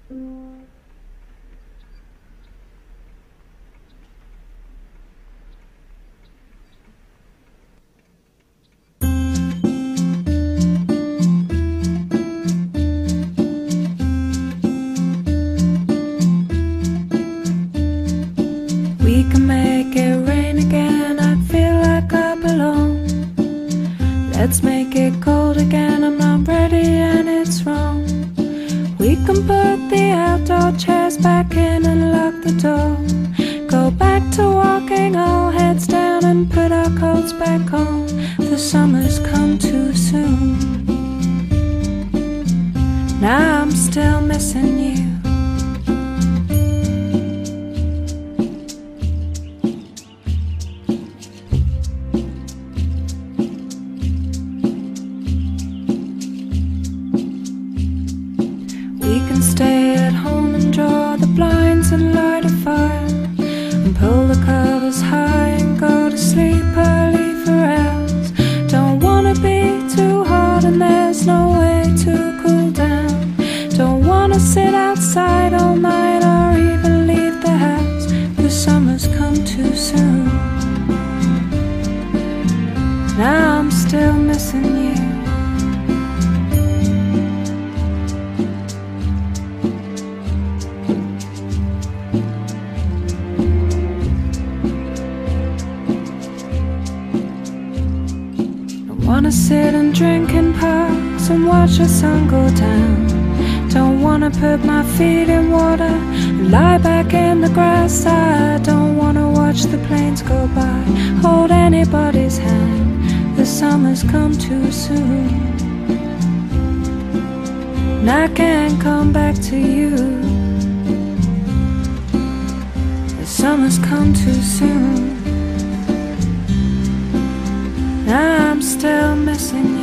We can make it rain again, I feel like I belong. Let's make it cold again, I'm not ready and it's wrong. We can put the outdoor chairs back in and lock the door. Go back to walking, all heads down, and put our coats back on. The summer's come too soon. Now I'm still missing you. We can stay at home and draw the blinds and light a fire, and pull the covers high and go to sleep early for hours. Don't wanna be too hot and there's no way to cool down. Don't wanna sit outside all night or even leave the house. The summer's come too soon. Now I'm still missing you. Wanna sit and drink in parks and watch the sun go down. Don't wanna put my feet in water and lie back in the grass. I don't wanna watch the planes go by, hold anybody's hand. The summer's come too soon, and I can't come back to you. The summer's come too soon. I'm still missing